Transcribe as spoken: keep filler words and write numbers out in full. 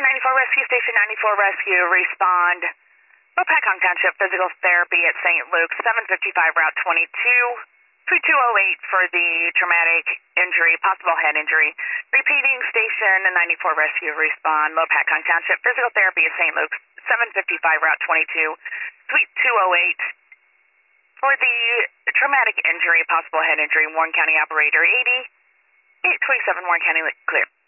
Station ninety-four Rescue, Station ninety-four Rescue, respond. Lopakong Township Physical Therapy at Saint Luke's, seven fifty-five Route twenty-two, three two oh eight for the traumatic injury, possible head injury. Repeating, Station ninety-four Rescue, respond. Lopakong Township Physical Therapy at Saint Luke's, seven fifty-five Route twenty-two, Suite two oh eight. For the traumatic injury, possible head injury, Warren County Operator eighty, eight twenty-seven Warren County, clear.